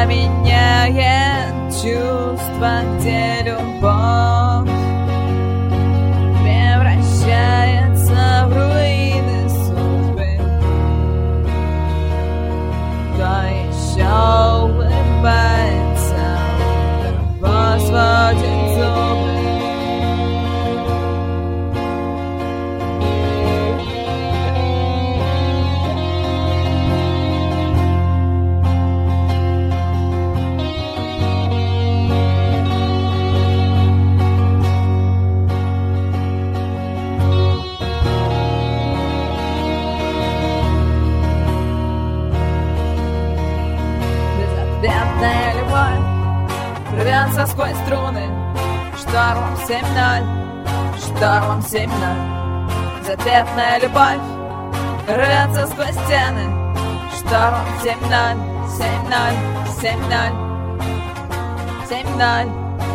меняет чувство, где любовь превращается в руины судьбы. Кто еще улыбается, кто сводит зубы. Безответная любовь рвется сквозь струны. Штормом 7-0, штормом 7-0. Безответная любовь рвется сквозь стены. Штормом 7-0, 7-0, 7-0, 7-0.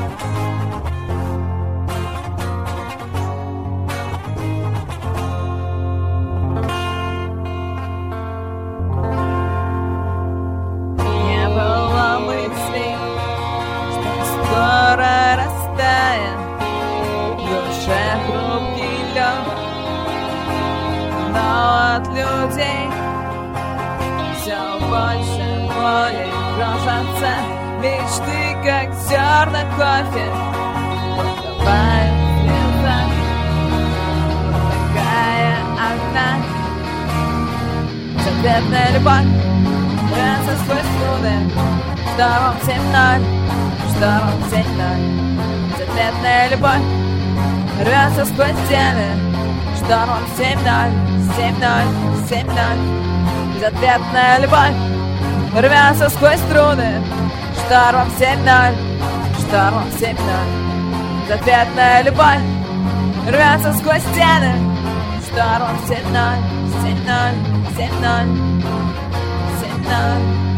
Скоро растает в душе хрупкий лед, но от людей все больше боли крошатся мечты, как зерна кофе. Утопает в слезах, такая одна. Безответная любовь рвется сквозь струны. Штормом 7-0, штормом 7-0. Безответная любовь рвется сквозь стены. Штормом 7-0, 7-0, 7-0. Безответная любовь рвется сквозь струны. Штормом 7-0, штормом 7-0. Безответная любовь рвется сквозь стены. Штормом 7-0, 7-0, 7-0, 7-0.